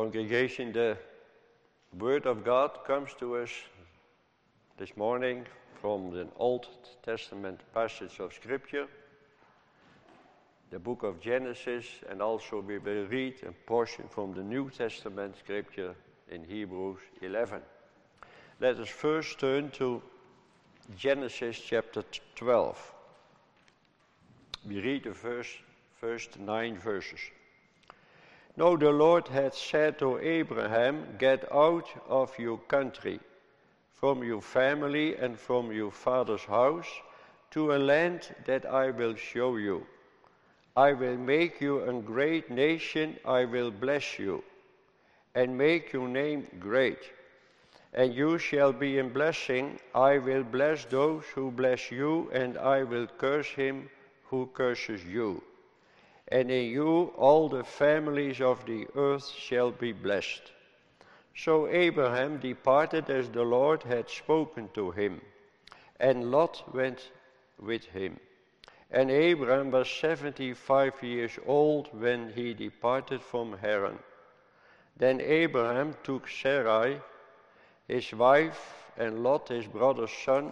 Congregation, the Word of God comes to us this morning from the Old Testament passage of Scripture, the book of Genesis, and also we will read a portion from the New Testament Scripture in Hebrews 11. Let us first turn to Genesis chapter 12. We read the first 9 verses. Now the Lord had said to Abraham, "Get out of your country, from your family and from your father's house, to a land that I will show you. I will make you a great nation, I will bless you, and make your name great. And you shall be a blessing. I will bless those who bless you, and I will curse him who curses you. And in you all the families of the earth shall be blessed." So Abraham departed as the Lord had spoken to him, and Lot went with him. And Abraham was 75 years old when he departed from Haran. Then Abraham took Sarai, his wife, and Lot his brother's son,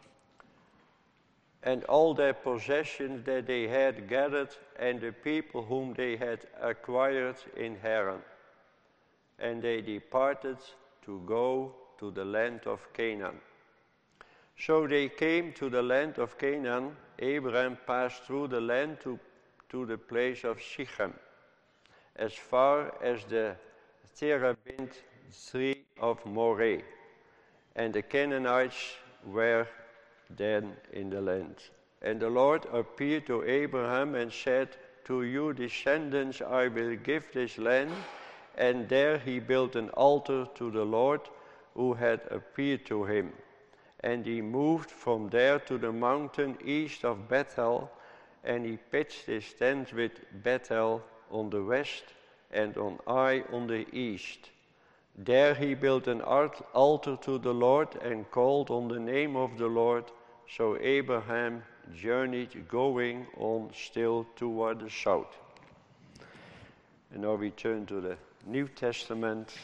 and all their possessions that they had gathered, and the people whom they had acquired in Haran. And they departed to go to the land of Canaan. So they came to the land of Canaan. Abraham passed through the land to the place of Shechem, as far as the terebinth tree of Moreh, and the Canaanites were then in the land. And the Lord appeared to Abraham and said, "To your descendants I will give this land." And there he built an altar to the Lord who had appeared to him. And he moved from there to the mountain east of Bethel, and he pitched his tent with Bethel on the west and on Ai on the east. There he built an altar to the Lord and called on the name of the Lord. So Abraham journeyed, going on still toward the south. And now we turn to the New Testament,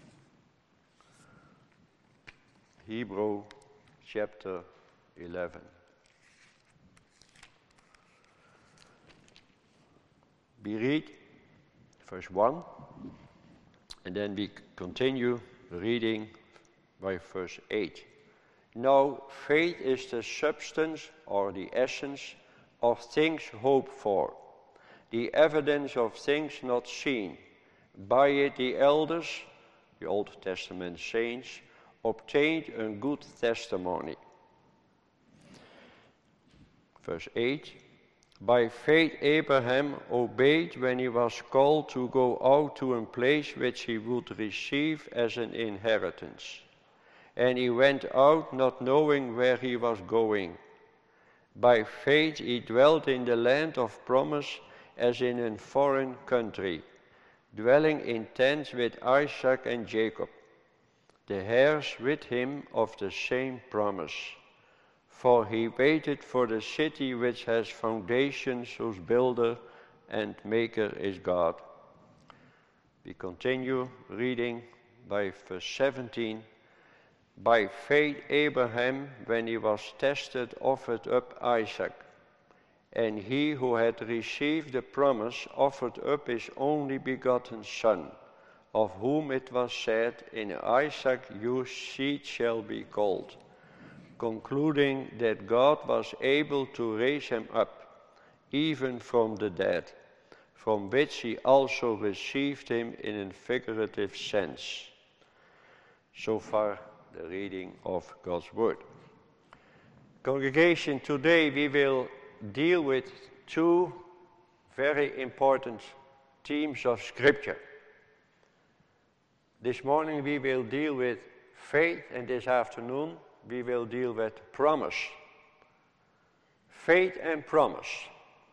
Hebrews chapter 11. We read verse 1, and then we continue reading by verse 8. Now, faith is the substance or the essence of things hoped for, the evidence of things not seen. By it the elders, the Old Testament saints, obtained a good testimony. Verse 8. By faith Abraham obeyed when he was called to go out to a place which he would receive as an inheritance. And he went out not knowing where he was going. By faith he dwelt in the land of promise as in a foreign country, dwelling in tents with Isaac and Jacob, the heirs with him of the same promise. For he waited for the city which has foundations, whose builder and maker is God. We continue reading by verse 17. By faith Abraham, when he was tested, offered up Isaac. And he who had received the promise offered up his only begotten son, of whom it was said, "In Isaac your seed shall be called," concluding that God was able to raise him up, even from the dead, from which he also received him in a figurative sense. So far, the reading of God's Word. Congregation, today we will deal with 2 very important themes of Scripture. This morning we will deal with faith, and this afternoon we will deal with promise. Faith and promise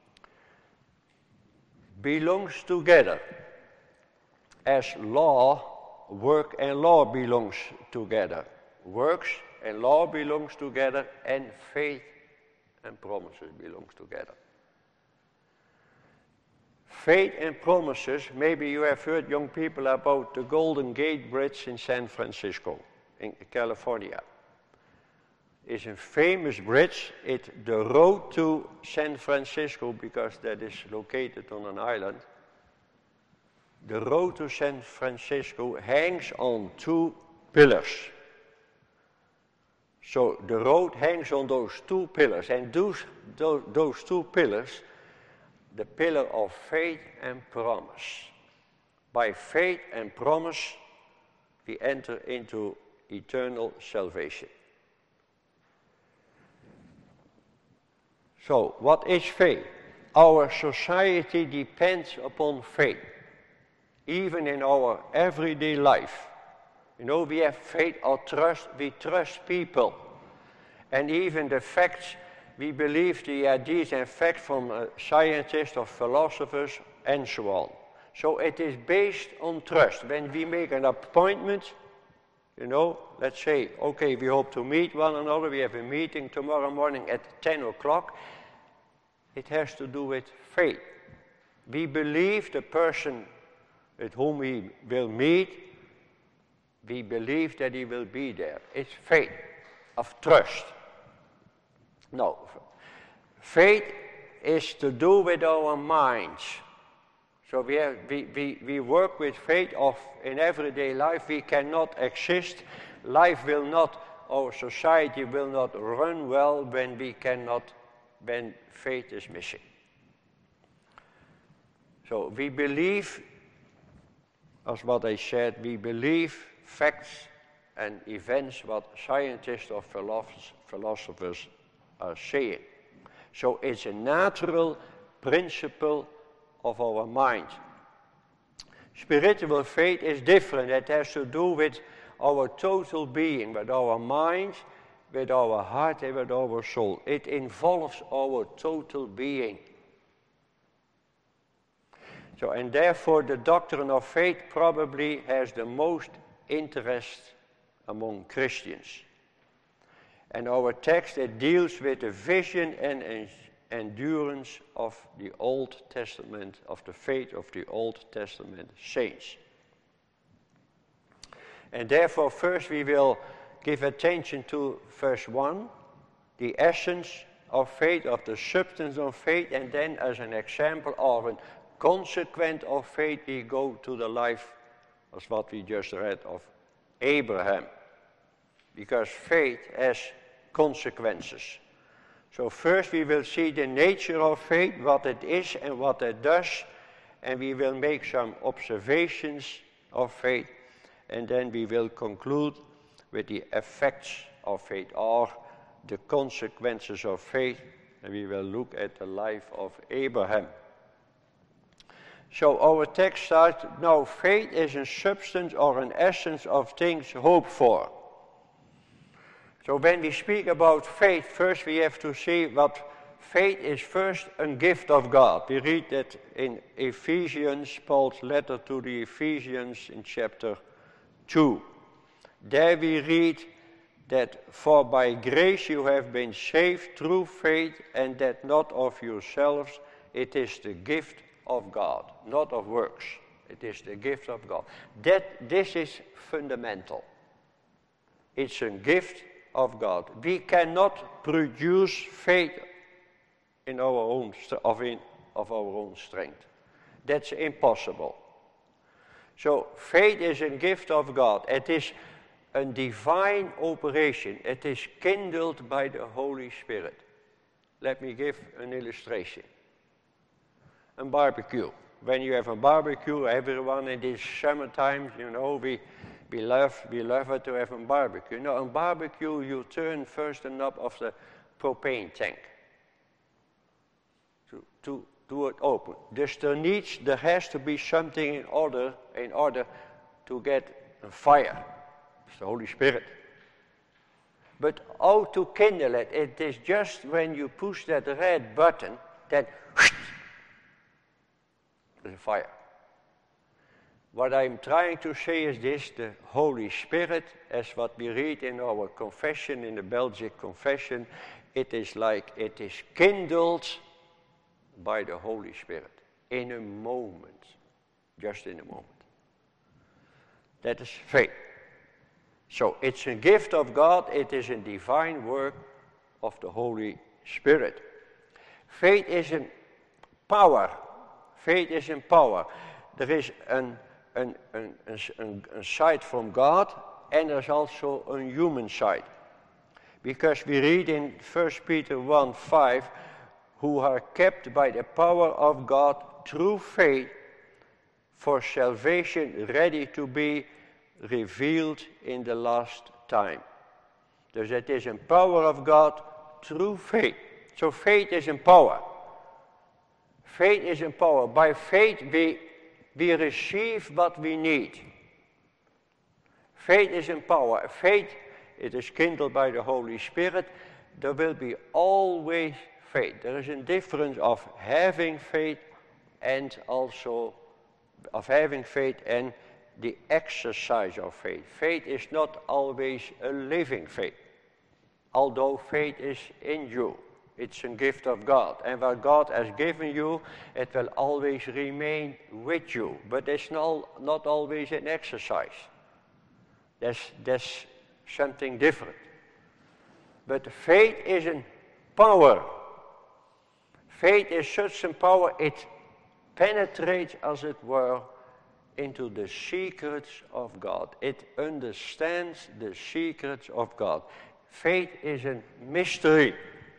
belongs together, as work and law belongs together. Works and law belongs together, and faith and promises belongs together. Faith and promises. Maybe you have heard, young people, about the Golden Gate Bridge in San Francisco, in California. It's a famous bridge. It's the road to San Francisco, because that is located on an island. The road to San Francisco hangs on 2 pillars. So the road hangs on those 2 pillars, and those 2 pillars, the pillar of faith and promise. By faith and promise, we enter into eternal salvation. So, what is faith? Our society depends upon faith, even in our everyday life. You know, we have faith or trust, we trust people. And even the facts, we believe the ideas and facts from scientists or philosophers and so on. So it is based on trust. When we make an appointment, you know, let's say, okay, we hope to meet one another, we have a meeting tomorrow morning at 10 o'clock, it has to do with faith. We believe the person with whom we will meet, we believe that he will be there. It's faith of trust. No, faith is to do with our minds. So we work with faith in everyday life. We cannot exist. Life will not, our society will not run well when faith is missing. So we believe, as what I said, we believe facts and events what scientists or philosophers are saying. So it's a natural principle of our mind. Spiritual faith is different. It has to do with our total being, with our mind, with our heart, and with our soul. It involves our total being. So, and therefore the doctrine of faith probably has the most interest among Christians. And our text, it deals with the vision and endurance of the Old Testament, of the faith of the Old Testament saints. And therefore first we will give attention to verse 1, the essence of faith, of the substance of faith, and then as an example or a consequent of faith we go to the life, as what we just read, of Abraham. Because faith has consequences. So first we will see the nature of faith, what it is and what it does, and we will make some observations of faith, and then we will conclude with the effects of faith, or the consequences of faith, and we will look at the life of Abraham. So our text starts, now faith is a substance or an essence of things hoped for. So when we speak about faith, first we have to see what faith is. First a gift of God. We read that in Ephesians, Paul's letter to the Ephesians in chapter 2. There we read that for by grace you have been saved through faith, and that not of yourselves, it is the gift of God, not of works. It is the gift of God. This is fundamental. It's a gift of God. We cannot produce faith in our own of our own strength. That's impossible. So faith is a gift of God. It is a divine operation. It is kindled by the Holy Spirit. Let me give an illustration. A barbecue. When you have a barbecue, everyone in this summertime, you know, we love it to have a barbecue. Now, on barbecue, you turn first the knob of the propane tank to it open. There has to be something in order to get a fire. It's the Holy Spirit. But how to kindle it? It is just when you push that red button that there's a fire. What I'm trying to say is this: the Holy Spirit, as what we read in our confession, in the Belgic confession, it is like it is kindled by the Holy Spirit. in a moment. Just in a moment. That is faith. So it's a gift of God. It is a divine work of the Holy Spirit. Faith is in power. Faith is in power. There is a side from God, and there's also a human side. Because we read in 1 Peter 1:5, who are kept by the power of God through faith for salvation ready to be revealed in the last time. Dus it is in power of God through faith. So faith is in power. Faith is in power. By faith we receive what we need. Faith is in power. Faith, it is kindled by the Holy Spirit. There will be always faith. There is a difference of having faith and also of having faith and the exercise of faith. Faith is not always a living faith. Although faith is in you. It's a gift of God. And what God has given you, it will always remain with you. But it's not always an exercise. That's something different. But faith is in power. Faith is such a power, it penetrates, as it were, into the secrets of God. It understands the secrets of God. Faith is a mystery.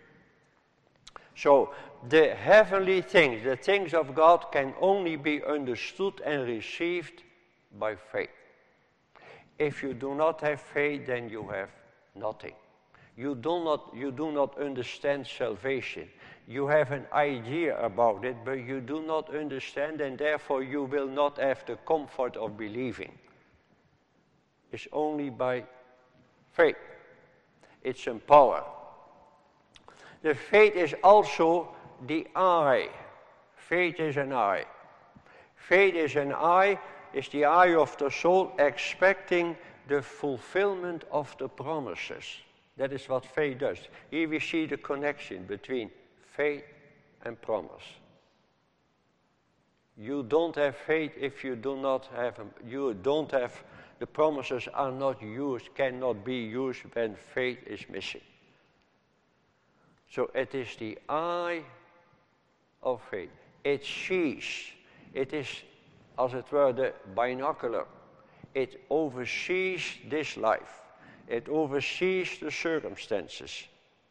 So the heavenly things, the things of God, can only be understood and received by faith. If you do not have faith, then you have nothing. You do not understand salvation. You have an idea about it, but you do not understand, and therefore you will not have the comfort of believing. It's only by faith. It's in power. The faith is also the eye. Faith is an eye. Faith is an eye, is the eye of the soul, expecting the fulfillment of the promises. That is what faith does. Here we see the connection between faith and promise. You don't have faith if you do not have, the promises are not used, cannot be used when faith is missing. So it is the eye of faith. It sees. It is, as it were, the binocular. It oversees this life. It oversees the circumstances.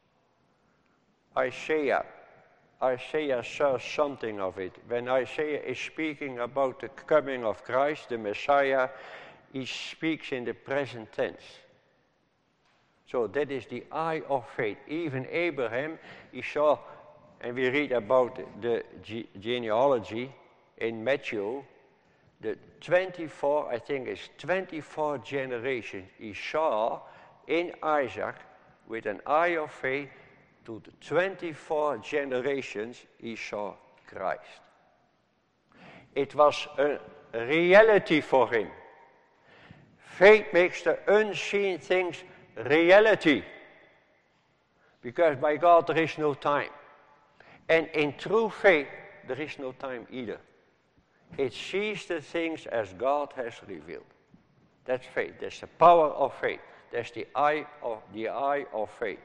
Isaiah says something of it. When Isaiah is speaking about the coming of Christ, the Messiah, he speaks in the present tense. So that is the eye of faith. Even Abraham, he saw, and we read about the genealogy in Matthew, the 24 generations he saw in Isaac with an eye of faith. To the 24 generations he saw Christ. It was a reality for him. Faith makes the unseen things reality. Because by God there is no time. And in true faith there is no time either. It sees the things as God has revealed. That's faith. That's the power of faith. That's the eye of faith.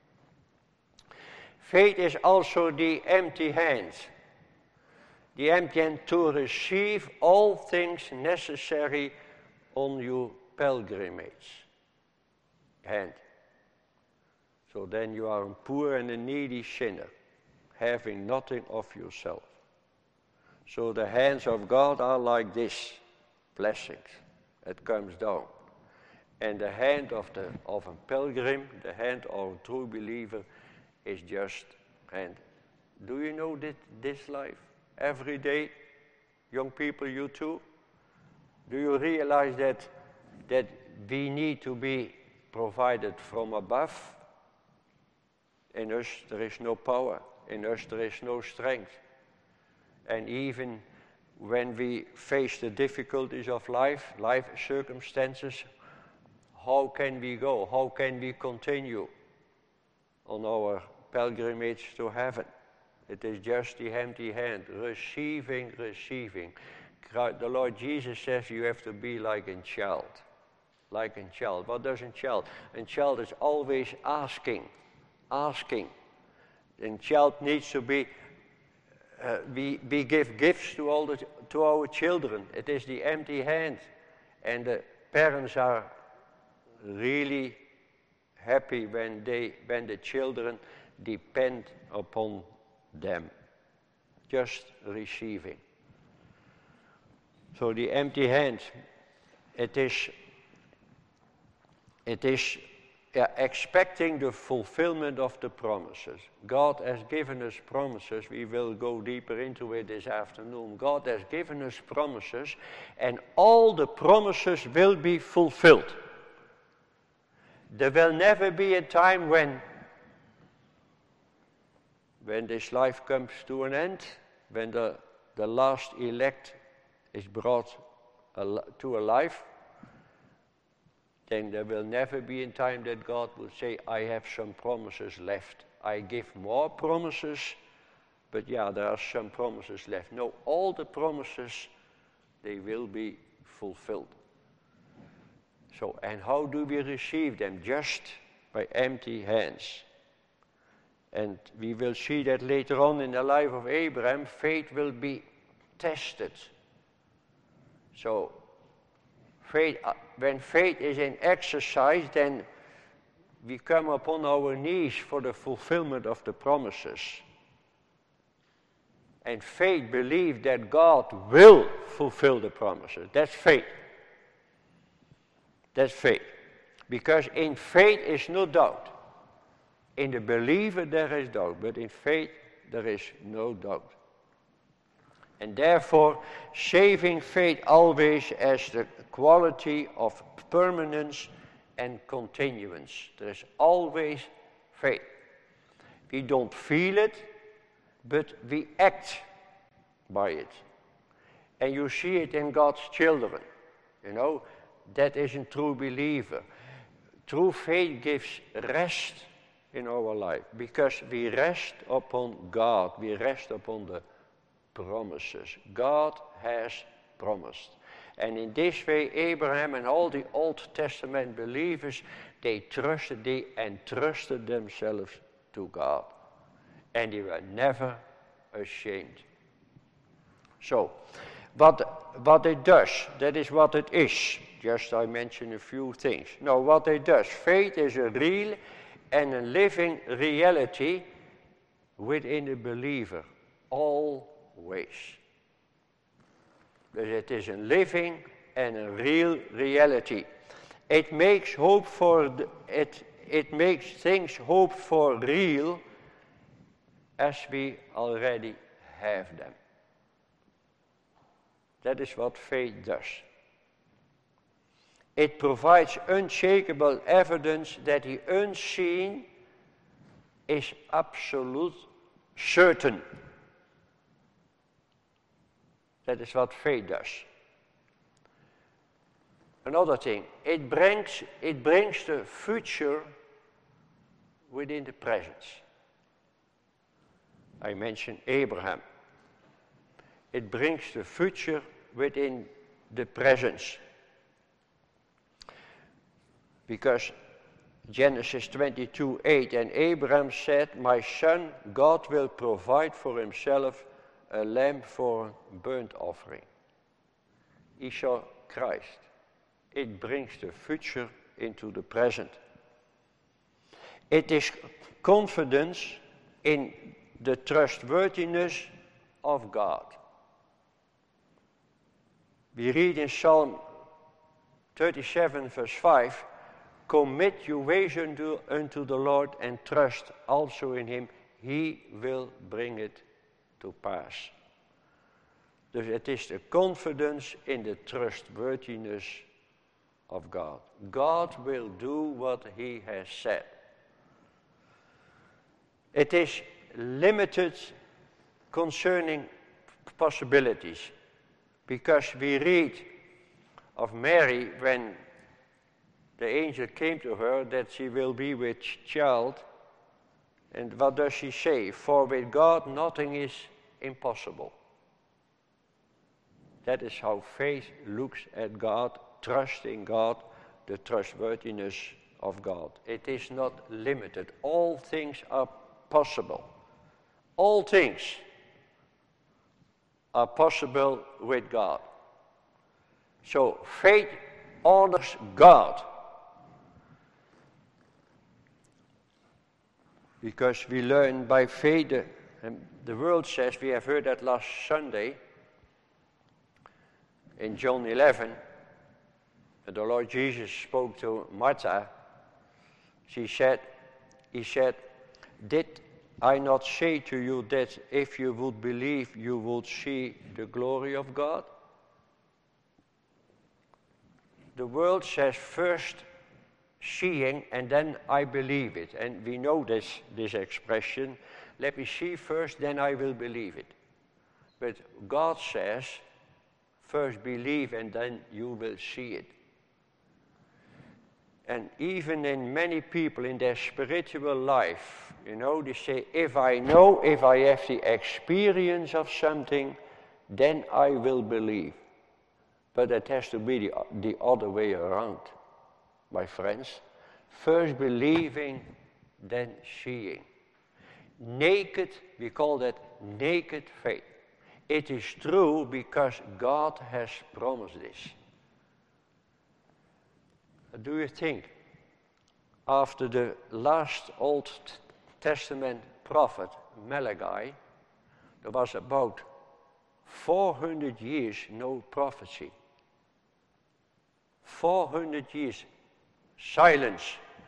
Faith is also the empty hands. The empty hand to receive all things necessary on your pilgrimage. Hand. So then you are a poor and a needy sinner, having nothing of yourself. So the hands of God are like this, blessings. It comes down. And the hand of a pilgrim, the hand of a true believer, is just hand. Do you know this life? Every day, young people, you too? Do you realize that we need to be provided from above? In us there is no power. In us there is no strength. And even when we face the difficulties of life circumstances, how can we go? How can we continue on our pilgrimage to heaven? It is just the empty hand, receiving. The Lord Jesus says you have to be like a child. Like a child. What does a child? A child is always asking. A child needs to be, we give gifts to our children. It is the empty hand. And the parents are really happy when the children depend upon them. Just receiving. So the empty hand, it is expecting the fulfillment of the promises. God has given us promises. We will go deeper into it this afternoon. God has given us promises, and all the promises will be fulfilled. There will never be a time when this life comes to an end, when the last elect is brought to a life, then there will never be a time that God will say, I have some promises left. I give more promises, but there are some promises left. No, all the promises, they will be fulfilled. So, and how do we receive them? Just by empty hands. And we will see that later on in the life of Abraham, faith will be tested. So, when faith is in exercise, then we come upon our knees for the fulfillment of the promises. And faith believes that God will fulfill the promises. That's faith. That's faith. Because in faith is no doubt. In the believer there is doubt, but in faith there is no doubt. And therefore, saving faith always has the quality of permanence and continuance. There is always faith. We don't feel it, but we act by it. And you see it in God's children. You know, that is a true believer. True faith gives rest in our life because we rest upon God. We rest upon the promises. God has promised. And in this way, Abraham and all the Old Testament believers, they entrusted themselves to God. And they were never ashamed. So, what it does, that is what it is. Just I mentioned a few things. Now, what it does, faith is a real and a living reality within the believer. Always. But it is a living and a real reality. It makes hope for it makes things hope for real as we already have them. That is what faith does. It provides unshakable evidence that the unseen is absolute certain. That is what faith does. Another thing, it brings the future within the present. I mentioned Abraham. It brings the future within the present. Because Genesis 22:8, and Abraham said, my son, God will provide for himself a lamb for burnt offering. He saw Christ. It brings the future into the present. It is confidence in the trustworthiness of God. We read in Psalm 37 verse 5, commit your ways unto the Lord and trust also in him. He will bring it to pass. Dus het is de confidence in the trustworthiness of God. God will do what he has said. It is limited concerning possibilities. Because we read of Mary when the angel came to her that she will be with child And what does he say? For with God nothing is impossible. That is how faith looks at God, trust in God, the trustworthiness of God. It is not limited. All things are possible. All things are possible with God. So faith honors God. Because we learn by faith, and the world says, we have heard that last Sunday, in John 11, the Lord Jesus spoke to Martha. He said, did I not say to you that if you would believe, you would see the glory of God? The world says first seeing and then I believe it. And we know this expression, let me see first, then I will believe it. But God says, first believe and then you will see it. And even in many people in their spiritual life, they say, if I have the experience of something, then I will believe. But it has to be the other way around, my friends. First believing, then seeing. Naked, we call that naked faith. It is true because God has promised this. Do you think, after the last Old Testament prophet, Malachi, there was about 400 years no prophecy. 400 years silence.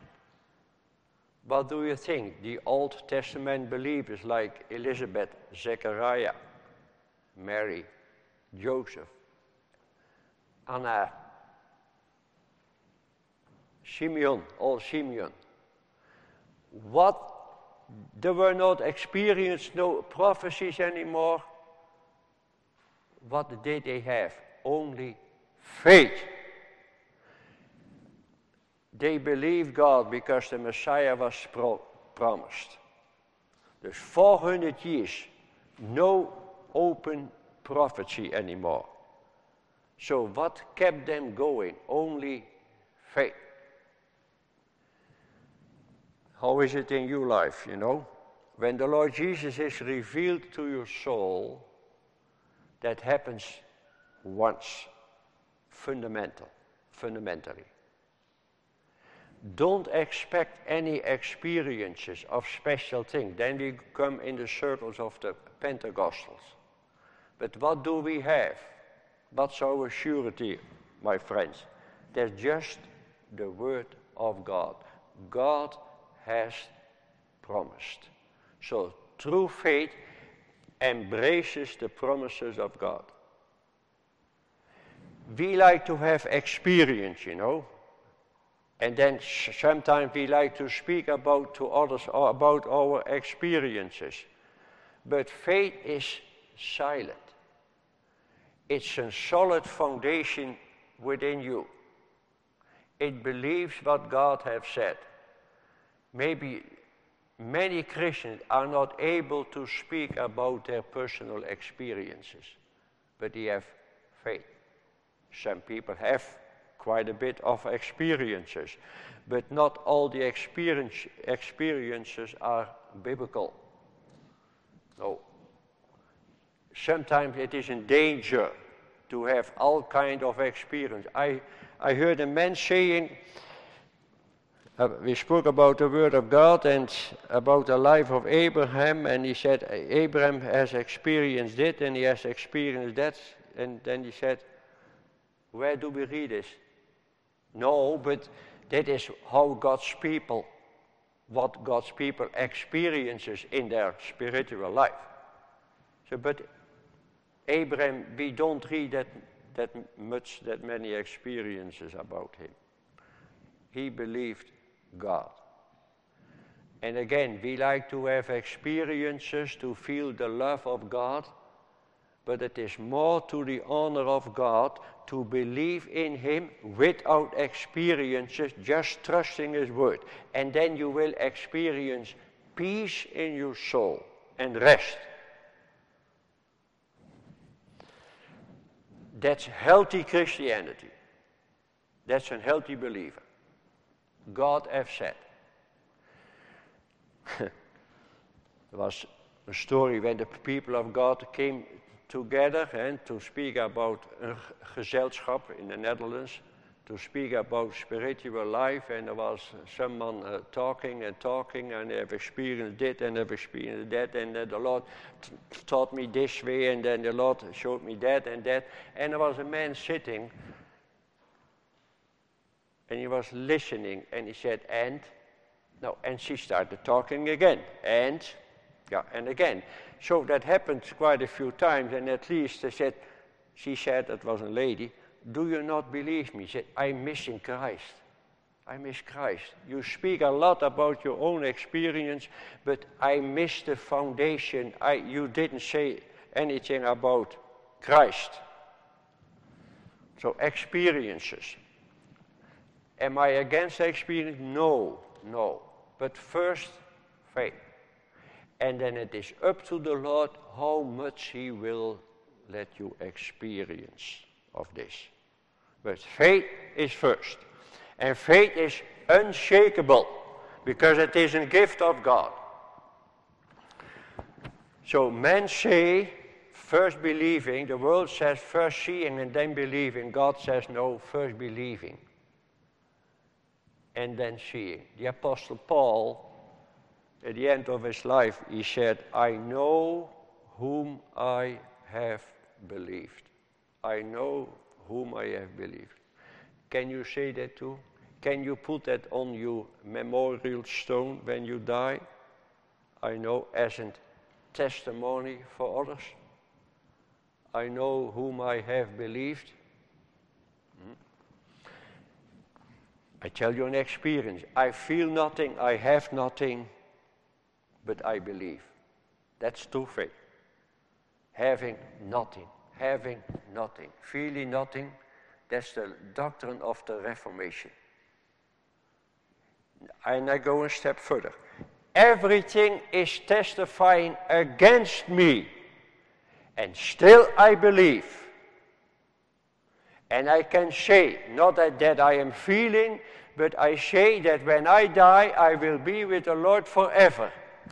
What do you think? The Old Testament believers like Elizabeth, Zechariah, Mary, Joseph, Anna, Simeon, there were not experienced, no prophecies anymore. What did they have? Only faith. They believed God because the Messiah was promised. There's 400 years, no open prophecy anymore. So what kept them going? Only faith. How is it in your life, When the Lord Jesus is revealed to your soul, that happens once, fundamentally. Don't expect any experiences of special things. Then we come in the circles of the Pentecostals. But what do we have? What's our surety, my friends? There's just the word of God. God has promised. So true faith embraces the promises of God. We like to have experience, and then sometimes we like to speak to others about our experiences. But faith is silent. It's a solid foundation within you. It believes what God has said. Maybe many Christians are not able to speak about their personal experiences, but they have faith. Some people have quite a bit of experiences, but not all the experiences are biblical. No. Sometimes it is in danger to have all kind of experience. I heard a man saying, we spoke about the word of God and about the life of Abraham, and he said, Abraham has experienced it and he has experienced that, and then he said, where do we read this? No, but that is how what God's people experiences in their spiritual life. So, but Abraham, we don't read that many experiences about him. He believed God. And again, we like to have experiences to feel the love of God, but it is more to the honor of God to believe in Him without experiences, just trusting His word. And then you will experience peace in your soul and rest. That's healthy Christianity. That's a healthy believer. God has said. There was a story when the people of God came together and to speak about a gezelschap in the Netherlands, to speak about spiritual life, and there was someone talking and they have experienced it and have experienced that, and the Lord taught me this way, and then the Lord showed me that, and there was a man sitting, and he was listening, and he said, and she started talking again, and again. So that happened quite a few times, and at least she said, it was a lady, do you not believe me? She said, I'm missing Christ. I miss Christ. You speak a lot about your own experience, but I miss the foundation. You didn't say anything about Christ. So experiences. Am I against experience? No. But first, faith. And then it is up to the Lord how much He will let you experience of this. But faith is first. And faith is unshakable because it is a gift of God. So men say first believing, the world says first seeing and then believing. God says no, first believing and then seeing. The Apostle Paul, at the end of his life, he said, I know whom I have believed. I know whom I have believed. Can you say that too? Can you put that on your memorial stone when you die? I know, as a testimony for others. I know whom I have believed. I tell you an experience. I feel nothing, I have nothing, but I believe. That's true faith. Having nothing, feeling nothing, that's the doctrine of the Reformation. And I go a step further. Everything is testifying against me, and still I believe. And I can say, not that I am feeling, but I say that when I die, I will be with the Lord forever.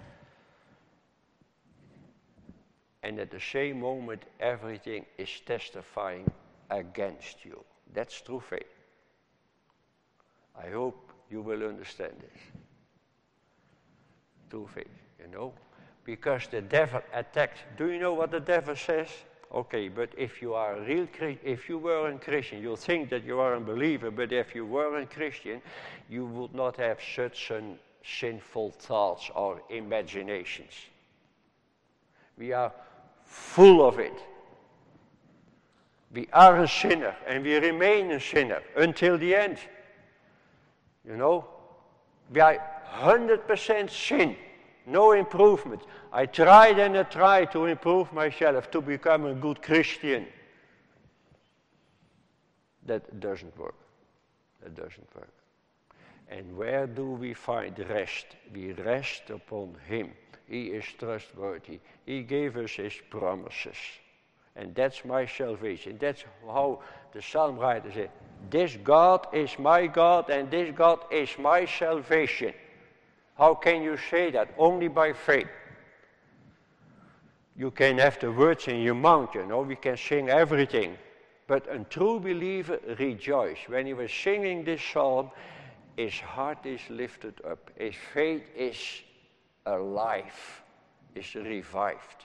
And at the same moment, everything is testifying against you. That's true faith. I hope you will understand this. True faith, because the devil attacks. Do you know what the devil says? Okay, but if you are if you were a Christian, you'll think that you are a believer, but if you were a Christian, you would not have such sinful thoughts or imaginations. We are full of it. We are a sinner, and we remain a sinner until the end. We are 100% sin. No improvement. I tried and I tried to improve myself to become a good Christian. That doesn't work. And where do we find rest? We rest upon Him. He is trustworthy. He gave us His promises. And that's my salvation. That's how the psalm writer said, this God is my God and this God is my salvation. How can you say that? Only by faith. You can have the words in your mouth, we can sing everything. But a true believer rejoices. When he was singing this psalm, his heart is lifted up. His faith is alive, is revived.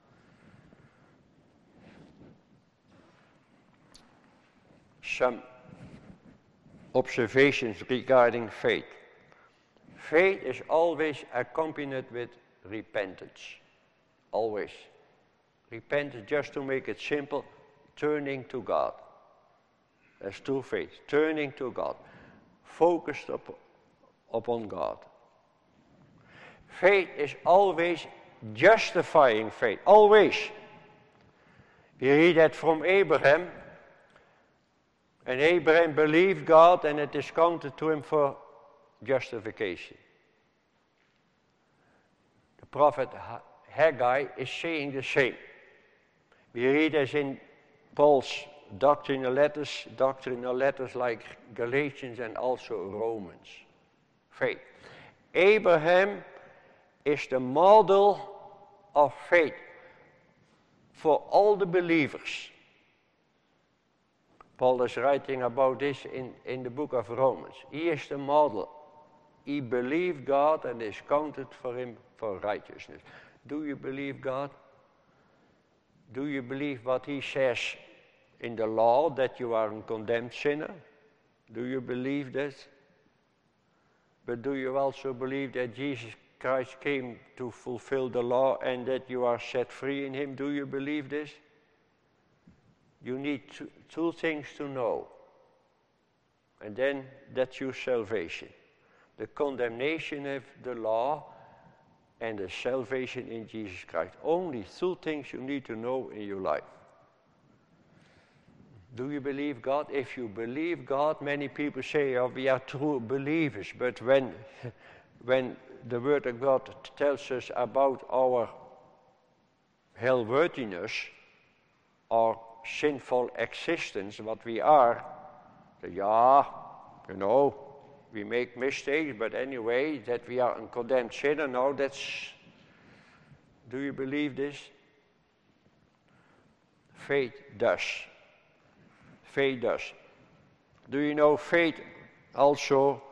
Some observations regarding faith. Faith is always accompanied with repentance. Always. Repentance, just to make it simple, turning to God. That's true faith. Turning to God. Focused upon God. Faith is always justifying faith. Always. We read that from Abraham. And Abraham believed God, and it is counted to him for justification. prophet Haggai is saying the same. We read as in Paul's doctrinal letters like Galatians and also Romans. Faith. Abraham is the model of faith for all the believers. Paul is writing about this in the book of Romans. He is the model. He believed God and is counted for him for righteousness. Do you believe God? Do you believe what he says in the law, that you are a condemned sinner? Do you believe this? But do you also believe that Jesus Christ came to fulfill the law and that you are set free in him? Do you believe this? You need two things to know. And then that's your salvation. The condemnation of the law and the salvation in Jesus Christ. Only two things you need to know in your life. Do you believe God? If you believe God, many people say, oh, we are true believers. But when the Word of God tells us about our hell-worthiness, our sinful existence, what we are, yeah, you know, we make mistakes, but anyway, that we are a condemned sinner, no, that's, do you believe this? Faith does. Faith does. Do you know faith also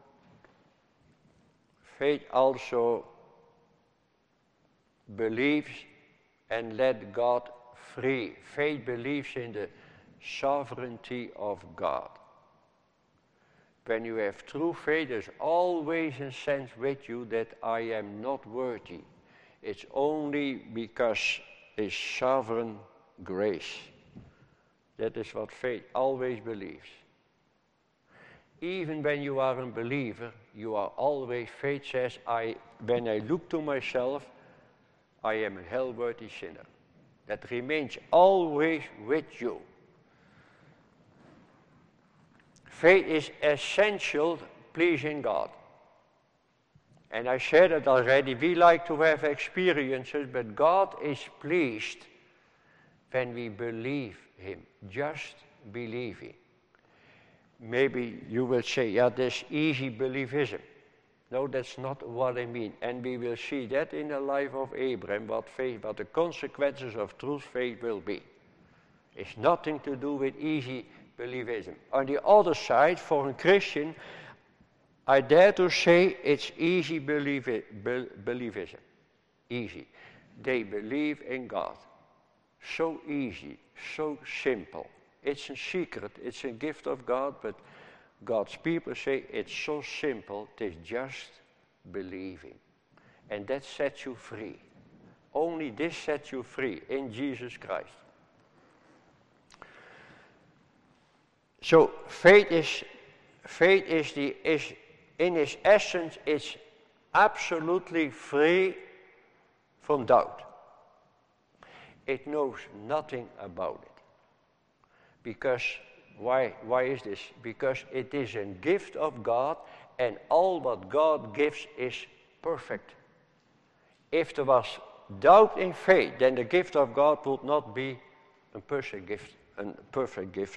believes and let God free. Faith believes in the sovereignty of God. When you have true faith, there's always a sense with you that I am not worthy. It's only because it's sovereign grace. That is what faith always believes. Even when you are a believer, you are always, faith says, when I look to myself, I am a hell-worthy sinner. That remains always with you. Faith is essential, pleasing God. And I said it already, we like to have experiences, but God is pleased when we believe him, just believing. Maybe you will say, yeah, that's easy believism. No, that's not what I mean. And we will see that in the life of Abraham, what the consequences of true faith will be. It's nothing to do with easy believism. On the other side, for a Christian, I dare to say it's easy believism. Easy. They believe in God. So easy, so simple. It's a secret, it's a gift of God, but God's people say it's so simple, it's just believing. And that sets you free. Only this sets you free in Jesus Christ. So faith is in its essence, it's absolutely free from doubt. It knows nothing about it. Because, why is this? Because it is a gift of God, and all what God gives is perfect. If there was doubt in faith, then the gift of God would not be a perfect gift.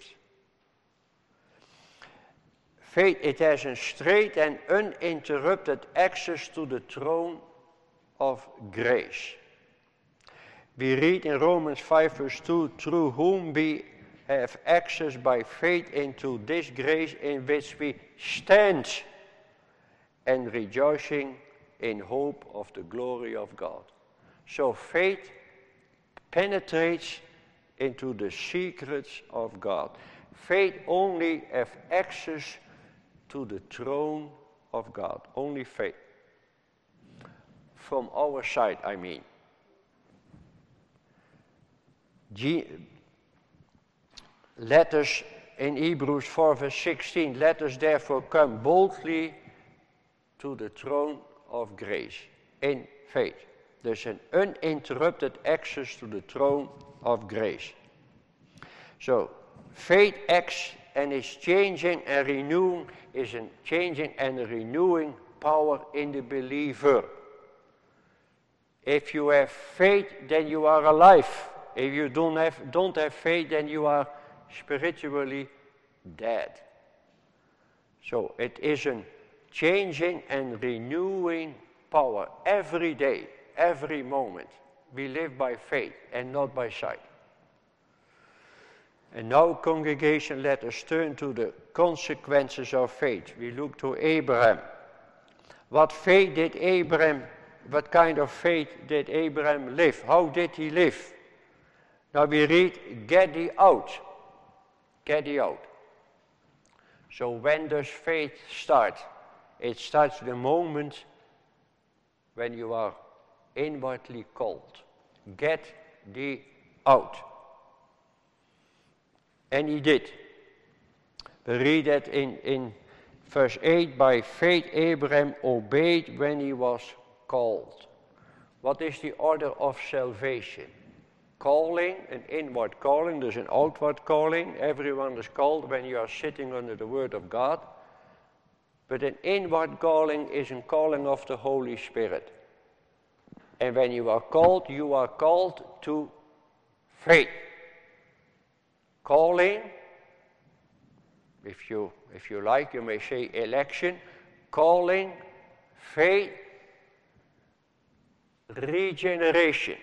Faith, it has a straight and uninterrupted access to the throne of grace. We read in Romans 5 verse 2, through whom we have access by faith into this grace in which we stand, and rejoicing in hope of the glory of God. So faith penetrates into the secrets of God. Faith only has access to the throne of God. Only faith. From our side, I mean. Let us, in Hebrews 4 verse 16, let us therefore come boldly to the throne of grace in faith. There's an uninterrupted access to the throne of grace. So, faith acts and is changing and renewing, is a changing and a renewing power in the believer. If you have faith, then you are alive. If you don't have faith, then you are spiritually dead. So it is a changing and renewing power every day, every moment. We live by faith and not by sight. And now, congregation, let us turn to the consequences of faith. We look to Abraham. What kind of faith did Abraham live? How did he live? Now we read, get thee out. Get thee out. So when does faith start? It starts the moment when you are inwardly called. Get thee out. And he did. We read that in verse 8, by faith Abraham obeyed when he was called. What is the order of salvation? Calling, an inward calling, there's an outward calling. Everyone is called when you are sitting under the Word of God. But an inward calling is a calling of the Holy Spirit. And when you are called to faith. Calling, if you like, you may say election. Calling, faith, regeneration,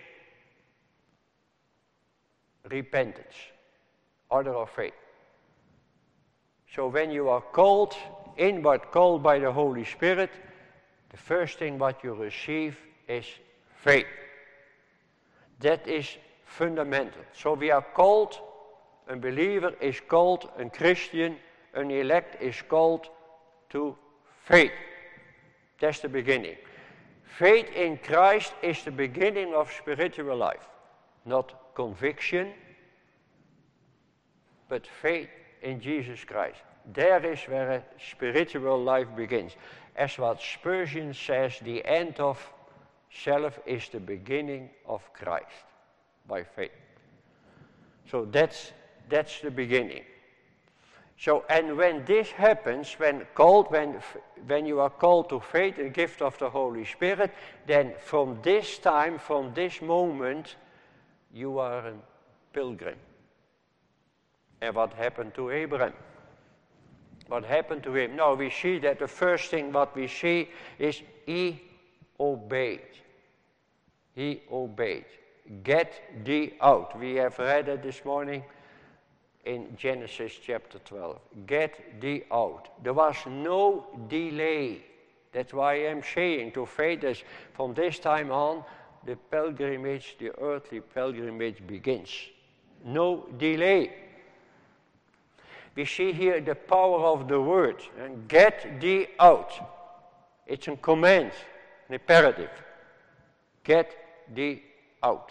repentance, order of faith. So when you are called, inward called by the Holy Spirit, the first thing what you receive is faith. That is fundamental. So we are called, a believer is called, a Christian, an elect is called to faith. That's the beginning. Faith in Christ is the beginning of spiritual life. Not conviction, but faith in Jesus Christ. There is where a spiritual life begins. As what Spurgeon says, the end of self is the beginning of Christ by faith. So that's the beginning. So, and when this happens, when you are called to faith, a gift of the Holy Spirit, then from this time, from this moment, you are a pilgrim. And what happened to Abraham? What happened to him? Now we see that the first thing what we see is he obeyed. He obeyed. Get thee out. We have read it this morning in Genesis chapter 12. Get thee out. There was no delay. That's why I'm saying to faith is from this time on, the pilgrimage, the earthly pilgrimage begins. No delay. We see here the power of the word. And get thee out. It's a command, an imperative. Get thee out.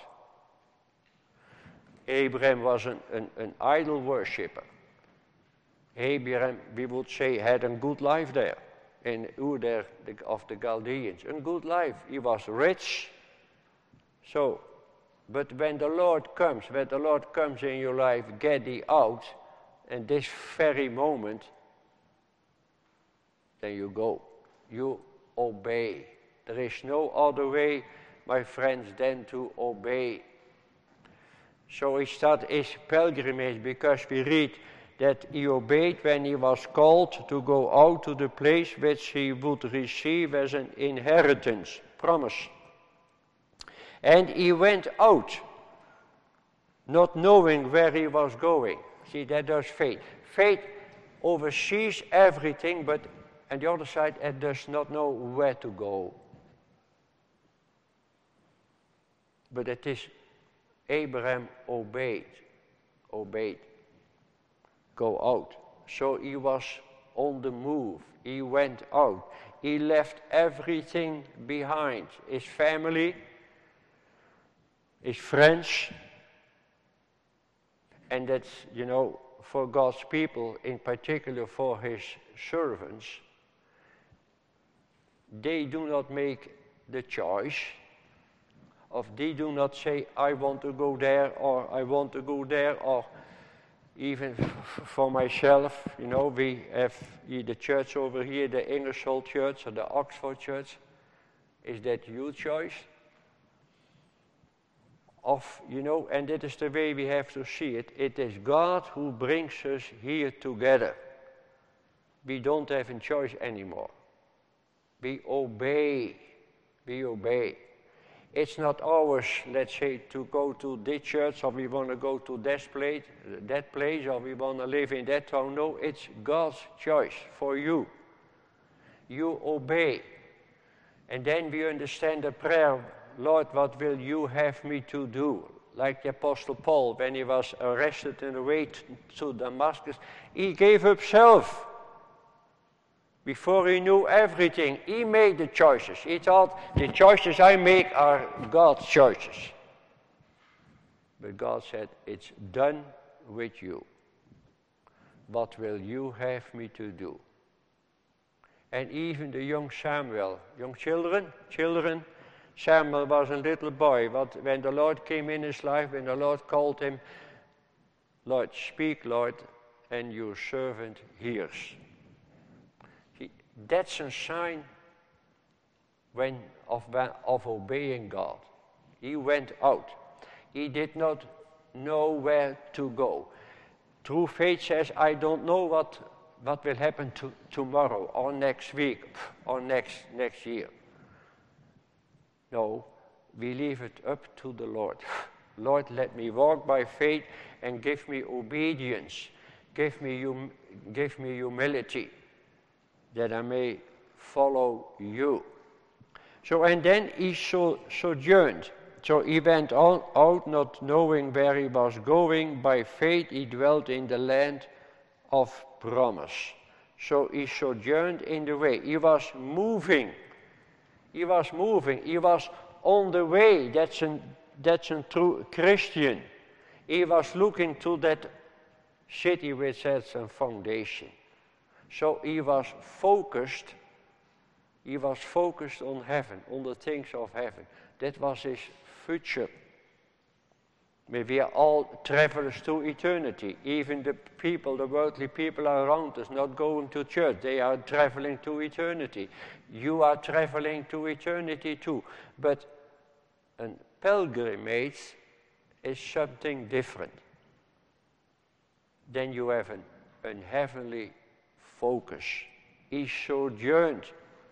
Abraham was an idol worshipper. Abraham, we would say, had a good life there in Ur of the Chaldeans. A good life. He was rich. So, but when the Lord comes in your life, get thee out, and this very moment, then you go. You obey. There is no other way, my friends, than to obey. So he started his pilgrimage because we read that he obeyed when he was called to go out to the place which he would receive as an inheritance, promise. And he went out, not knowing where he was going. See, that does faith. Faith oversees everything, but on the other side, it does not know where to go. But it is Abraham obeyed. Go out. So he was on the move. He went out. He left everything behind. His family, his friends. And that's, for God's people, in particular for his servants, they do not make the choice. They do not say, I want to go there, or I want to go there, or even for myself, we have the church over here, the Ingersoll Church or the Oxford Church. Is that your choice? and that is the way we have to see it. It is God who brings us here together. We don't have a choice anymore. We obey. We obey. It's not ours, let's say, to go to this church, or we want to go to that place, or we want to live in that town. No, it's God's choice for you. You obey. And then we understand the prayer, Lord, what will you have me to do? Like the Apostle Paul, when he was arrested on the way to Damascus, he gave up self. Before he knew everything, he made the choices. He thought, the choices I make are God's choices. But God said, it's done with you. What will you have me to do? And even the young Samuel, young children, Samuel was a little boy, but when the Lord came in his life, when the Lord called him, Lord, speak, Lord, and your servant hears. That's a sign of obeying God. He went out. He did not know where to go. True faith says, I don't know what will happen tomorrow or next week or next year. No, we leave it up to the Lord. Lord, let me walk by faith and give me obedience. Give me humility, that I may follow you. So, and then he sojourned. So he went out not knowing where he was going. By faith he dwelt in the land of promise. So he sojourned in the way. He was moving. He was on the way. That's a true Christian. He was looking to that city which has a foundation. So he was focused on heaven, on the things of heaven. That was his future. We are all travelers to eternity. Even the worldly people around us, not going to church, they are traveling to eternity. You are traveling to eternity too. But a pilgrimage is something different. Then you have a heavenly focus. He sojourned.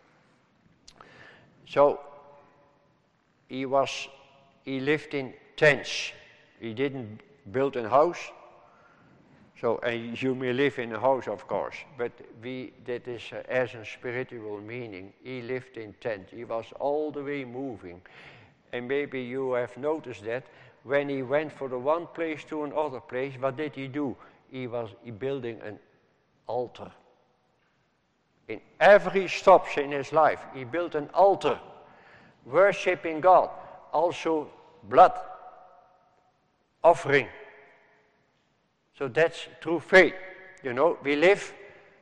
So he lived in tents. He didn't build a house. So, and you may live in a house, of course, but that is as a spiritual meaning. He lived in tent. He was all the way moving. And maybe you have noticed that when he went from the one place to another place, what did he do? He building an altar. In every stop in his life, he built an altar, worshiping God. Also blood offering. So that's true faith. You know, we live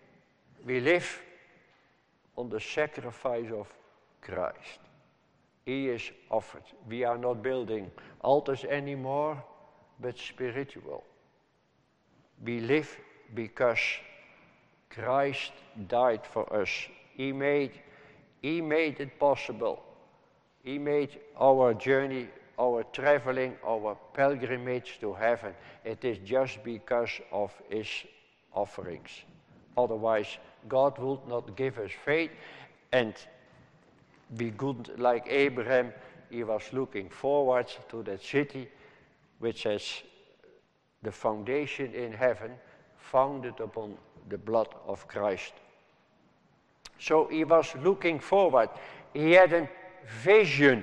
on the sacrifice of Christ. He is offered. We are not building altars anymore, but spiritual. We live because Christ died for us. He made it possible. He made our journey, our traveling, our pilgrimage to heaven. It is just because of his offerings. Otherwise, God would not give us faith, and we could, like Abraham, he was looking forward to that city, which has the foundation in heaven, founded upon the blood of Christ. So he was looking forward. He had a vision.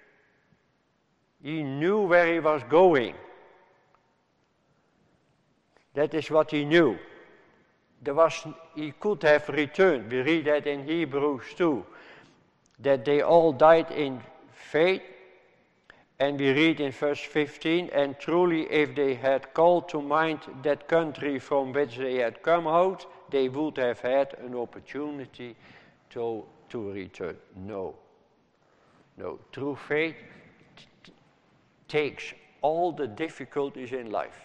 He knew where he was going. That is what he knew. He could have returned. We read that in Hebrews 2, that they all died in faith. And we read in verse 15, and truly if they had called to mind that country from which they had come out, they would have had an opportunity to return. No. True faith takes all the difficulties in life.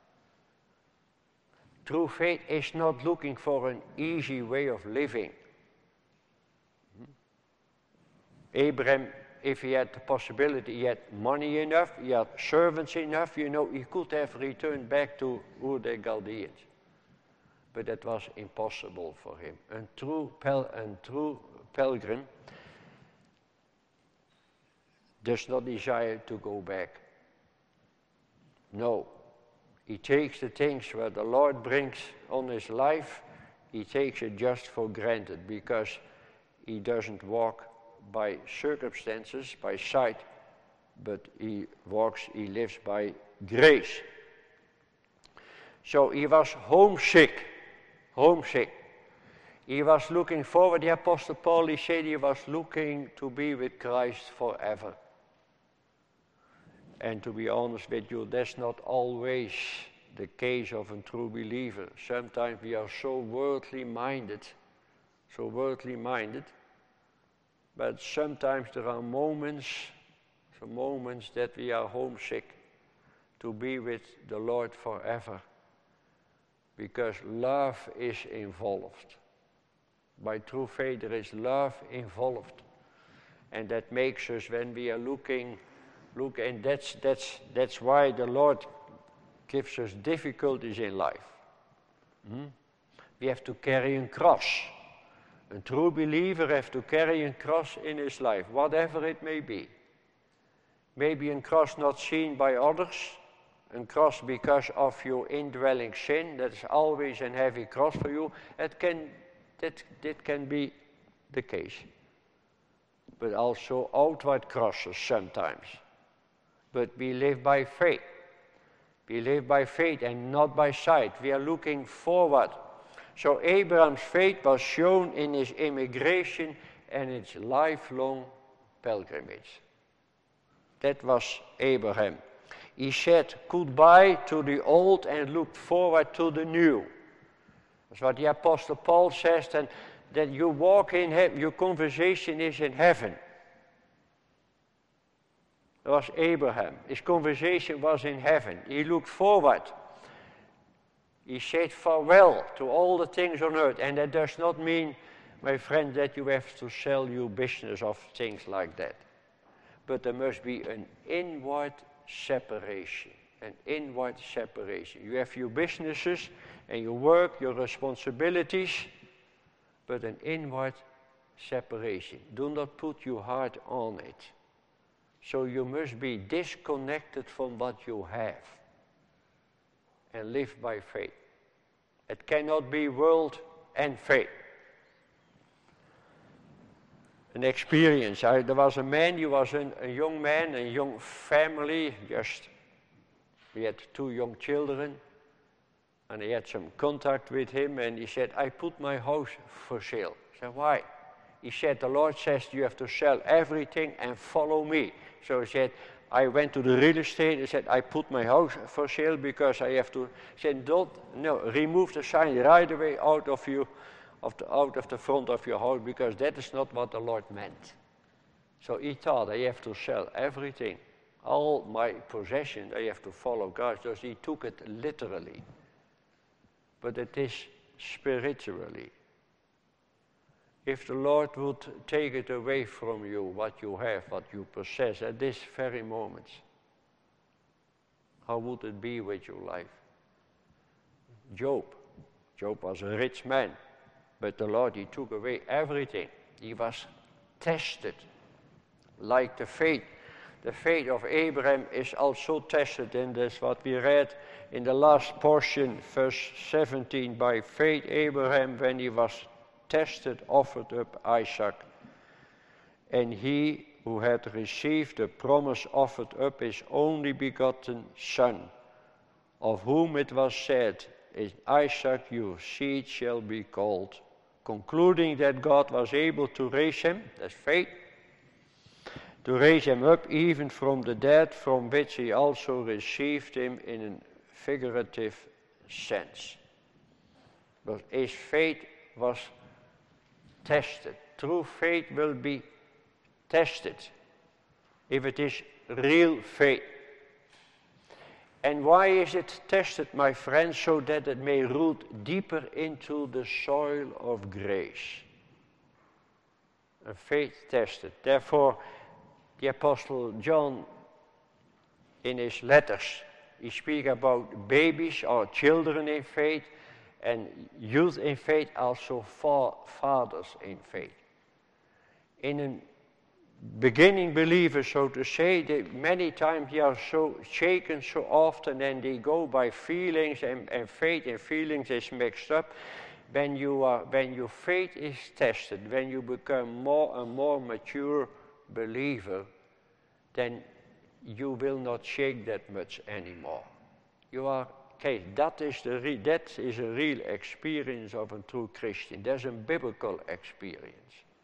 True faith is not looking for an easy way of living. Abraham if he had the possibility, he had money enough, he had servants enough, he could have returned back to Ur the Chaldeans. But that was impossible for him. A true pilgrim does not desire to go back. No. He takes the things what the Lord brings on his life, he takes it just for granted, because he doesn't walk by circumstances, by sight, but he lives by grace. So he was homesick. He was looking forward, the Apostle Paul, he said he was looking to be with Christ forever. And to be honest with you, that's not always the case of a true believer. Sometimes we are so worldly minded, but sometimes there are moments that we are homesick to be with the Lord forever, because love is involved. By true faith there is love involved, and that makes us, when we are looking, and that's why the Lord gives us difficulties in life. We have to carry a cross. A true believer has to carry a cross in his life, whatever it may be. Maybe a cross not seen by others, a cross because of your indwelling sin, that is always a heavy cross for you. That can be the case. But also outward crosses sometimes. But we live by faith. We live by faith and not by sight. We are looking forward. So Abraham's faith was shown in his immigration and his lifelong pilgrimage. That was Abraham. He said goodbye to the old and looked forward to the new. That's what the Apostle Paul says, and that you walk in heaven, your conversation is in heaven. That was Abraham. His conversation was in heaven. He looked forward. He said farewell to all the things on earth. And that does not mean, my friend, that you have to sell your business of things like that. But there must be an inward separation. An inward separation. You have your businesses and your work, your responsibilities, but an inward separation. Do not put your heart on it. So you must be disconnected from what you have and live by faith. It cannot be world and faith. An experience. There was a man, he was a young man, a young family, we had 2 young children, and he had some contact with him, and he said, I put my house for sale. I said, why? He said, the Lord says you have to sell everything and follow me. So he said, I went to the real estate and said, I put my house for sale because I have to. He said, remove the sign right away out of the front of your house, because that is not what the Lord meant. So he thought, I have to sell everything. All my possessions, I have to follow God. So he took it literally. But it is spiritually. If the Lord would take it away from you, what you have, what you possess, at this very moment, how would it be with your life? Job was a rich man, but the Lord, he took away everything. He was tested, like the faith. The faith of Abraham is also tested, and that's what we read in the last portion, verse 17. By faith Abraham, when he was tested, offered up Isaac. And he who had received the promise offered up his only begotten son, of whom it was said, in Isaac your seed shall be called, concluding that God was able to raise him, that's faith, to raise him up even from the dead, from which he also received him in a figurative sense. But his faith was tested. True faith will be tested if it is real faith. And why is it tested, my friends? So that it may root deeper into the soil of grace. A faith tested. Therefore, The Apostle John, in his letters, he speaks about babies or children in faith, and youth in faith, also fathers in faith. In a beginning believer, so to say, they, many times they are so shaken so often, and they go by feelings, and faith and feelings is mixed up. When your faith is tested, when you become more and more mature believer, then you will not shake that much anymore. You are okay. That is a real experience of a true Christian. That's a biblical experience.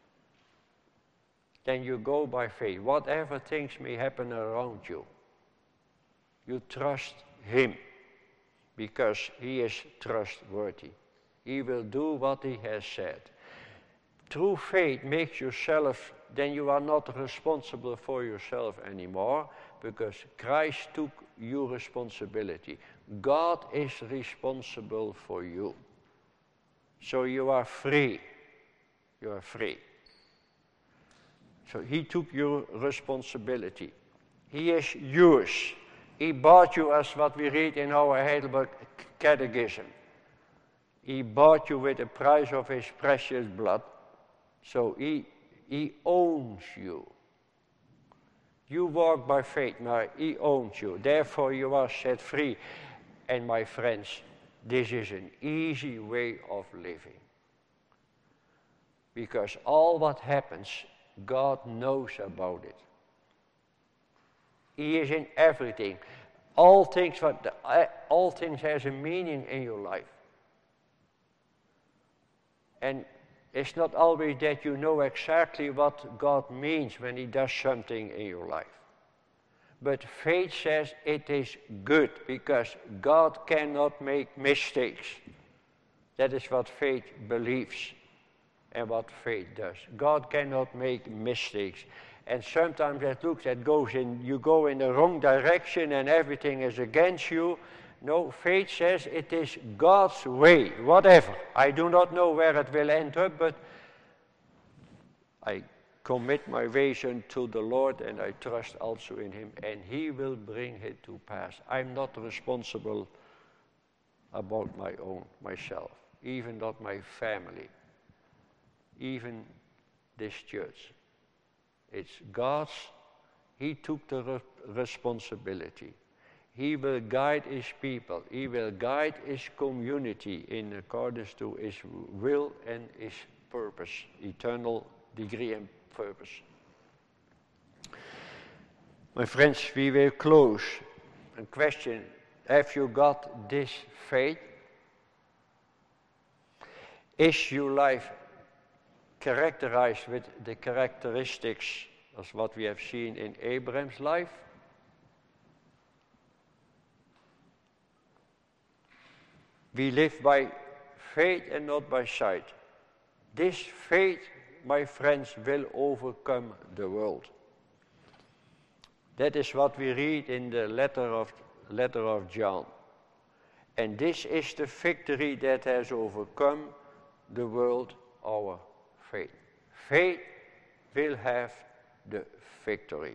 Then you go by faith. Whatever things may happen around you, you trust Him because He is trustworthy. He will do what He has said. True faith makes yourself, then you are not responsible for yourself anymore, because Christ took your responsibility. God is responsible for you. So you are free. You are free. So He took your responsibility. He is yours. He bought you, as what we read in our Heidelberg Catechism. He bought you with the price of His precious blood. So He owns you. You walk by faith, now He owns you. Therefore you are set free. And my friends, this is an easy way of living. Because all what happens, God knows about it. He is in everything. All things has a meaning in your life. And it's not always that you know exactly what God means when He does something in your life. But faith says it is good because God cannot make mistakes. That is what faith believes and what faith does. God cannot make mistakes. And sometimes you go in the wrong direction and everything is against you. No, faith says it is God's way, whatever. I do not know where it will end up, but I commit my ways unto the Lord, and I trust also in Him, and He will bring it to pass. I'm not responsible about myself, even not my family, even this church. It's God's. He took the responsibility. He will guide His people. He will guide His community in accordance to His will and His purpose, eternal degree and purpose. My friends, we will close. A question, have you got this faith? Is your life characterized with the characteristics as what we have seen in Abraham's life? We live by faith and not by sight. This faith, my friends, will overcome the world. That is what we read in the letter of John. And this is the victory that has overcome the world, our faith. Faith will have the victory.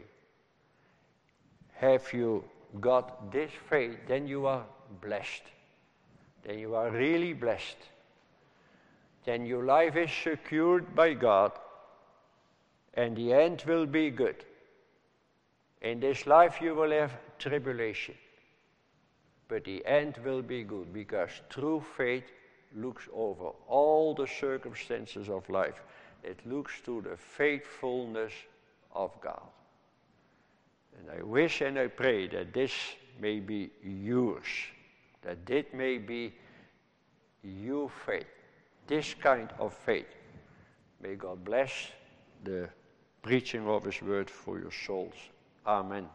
Have you got this faith, then you are blessed. Then you are really blessed. Then your life is secured by God, and the end will be good. In this life you will have tribulation, but the end will be good, because true faith looks over all the circumstances of life. It looks to the faithfulness of God. And I wish and I pray that this may be yours, that this may be your faith, this kind of faith. May God bless the preaching of His word for your souls. Amen.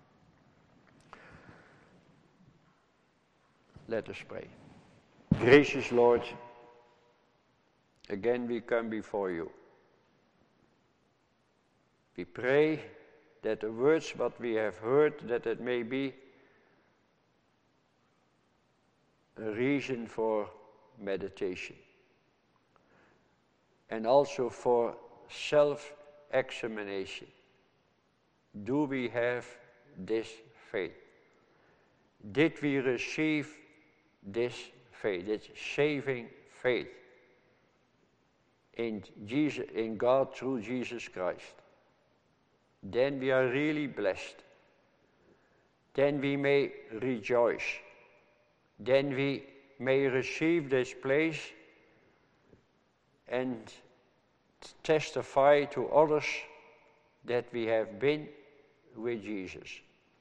Let us pray. Gracious Lord, again we come before you. We pray that the words what we have heard, that it may be a reason for meditation and also for self-examination. Do we have this faith? Did we receive this faith, this saving faith in Jesus, in God through Jesus Christ? Then we are really blessed. Then we may rejoice. Then we may receive this place and testify to others that we have been with Jesus.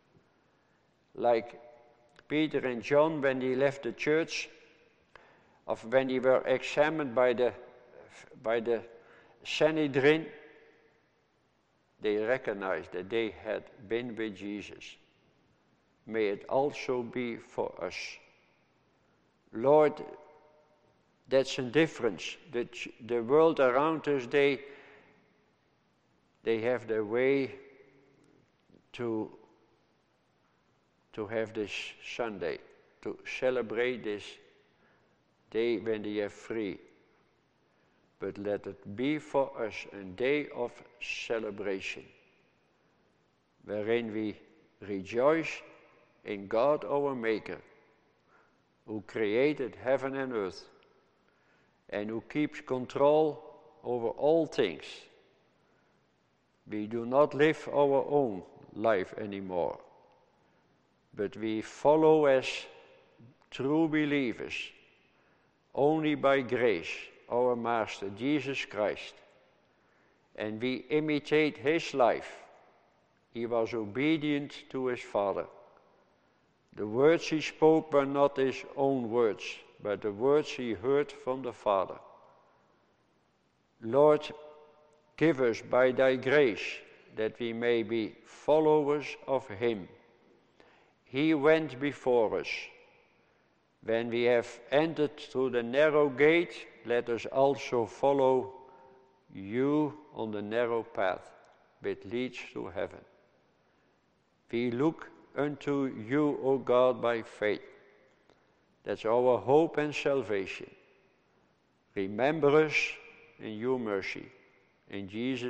Like Peter and John, when they left the church, of when they were examined by the Sanhedrin, they recognized that they had been with Jesus. May it also be for us. Lord, that's a difference. The world around us, they have their way to have this Sunday, to celebrate this day when they are free. But let it be for us a day of celebration, wherein we rejoice in God our Maker, who created heaven and earth, and who keeps control over all things. We do not live our own life anymore, but we follow as true believers only by grace our Master Jesus Christ, and we imitate his life. He was obedient to his Father. The words he spoke were not his own words, but the words he heard from the Father. Lord, give us by thy grace that we may be followers of him. He went before us. When we have entered through the narrow gate, let us also follow you on the narrow path which leads to heaven. We look unto you, O God, by faith. That's our hope and salvation. Remember us in your mercy. In Jesus'